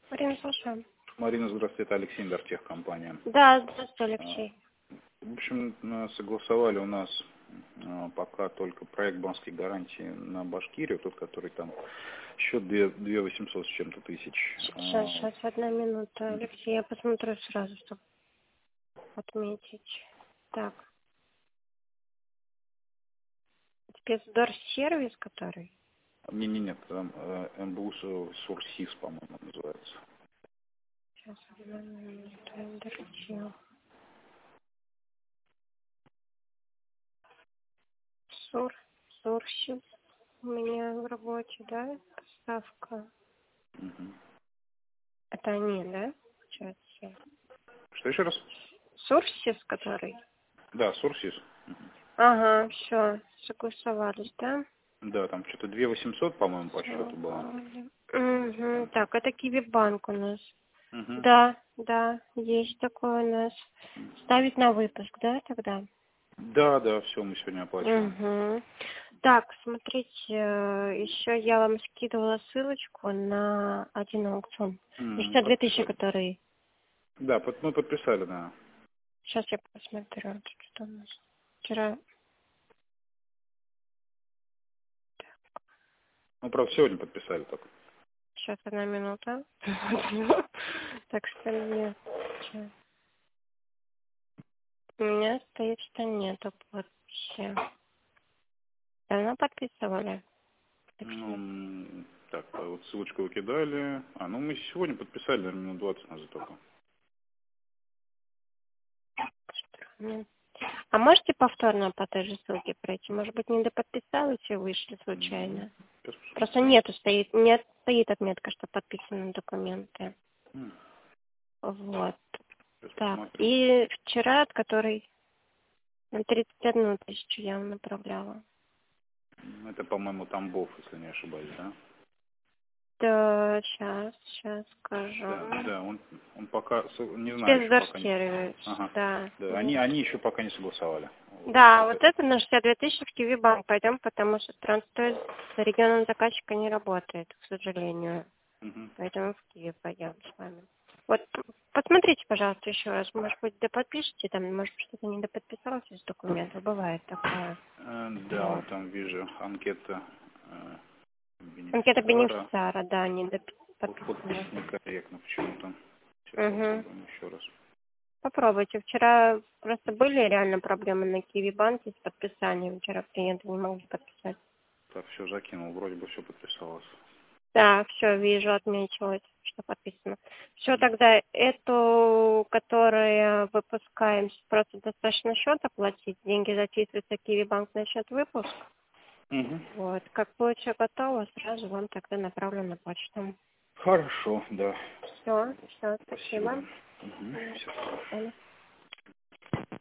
Марина, слушаю. Марина, здравствуйте, это Алексей Мертех, компания. Да, здравствуйте, Алексей. В общем, согласовали у нас пока только проект банковской гарантии на Башкирию, тот, который там счет 2 800 с чем-то тысяч. Сейчас, одна минута, Алексей, я посмотрю сразу, чтобы отметить. Так, спецдорсервис, который? Нет, там МБУ Сурсис, по-моему, называется. Сейчас, одна минута, Эндерчил. Сурсис у меня в работе, да? Поставка. Мгм. Это они, да? Получается. Что еще раз? Сурсис, который? Да, Сурсис. Ага, все, согласовались, да? Да, там что-то 2 800, по-моему, по счету было. Угу. Так, это Киви-банк у нас. Мгм. Да, есть такое у нас. Ставить на выпуск, да, тогда? Да, все, мы сегодня оплачиваем. Угу. Так, смотрите, еще я вам скидывала ссылочку на один аукцион. 62 тысячи, Подписали. которые... Да, мы подписали, да. Сейчас я посмотрю, тут что у нас. Вчера... Ну, правда, сегодня подписали только. Сейчас, одна минута. Так что нет. Сейчас. У меня стоит, что нету подписи. Давно подписывали? Так, вот ссылочку выкидали. Мы сегодня подписали, наверное, минут 20 назад только. А можете повторно по той же ссылке пройти? Может быть, не доподписалась и вышли случайно? Просто не стоит отметка, что подписаны документы. Вот. Так, Посмотрю. и вчера, от которой на 31 тысячу я вам направляла. Это, по-моему, Тамбов, если не ошибаюсь, да? Да, сейчас скажу. Да, он пока, не знаю, еще пока не... Спецдорсервис, Ага. да. Да, они еще пока не согласовали. Да, вот это на 62 тысячи в Киви-банк пойдем, потому что транспорт с регионом заказчика не работает, к сожалению. Мгм. Поэтому в Киев пойдем с вами. Вот, посмотрите, пожалуйста, еще раз. Может быть, доподпишите, там, может, что-то не доподписалось из документов. Бывает такое. Да, Вот. вот там вижу анкета Анкета бенефициара. бенефициара, да, не Подпись доподписана. некорректно почему-то. Сейчас я Угу. попробуем еще раз. Попробуйте. Вчера просто были реально проблемы на Киви-банке с подписанием. Вчера клиенты не могли подписать. Так, все закинул, вроде бы все подписалось. Да, все, вижу, отметилось, что подписано. Все, тогда эту, которую выпускаем, просто достаточно счет оплатить, деньги зачислятся Киви-банк на счет выпуск. Угу. Вот, как будет все готово, сразу вам тогда направлю на почту. Хорошо, да. Все, Спасибо. спасибо. Угу. Все. До свидания.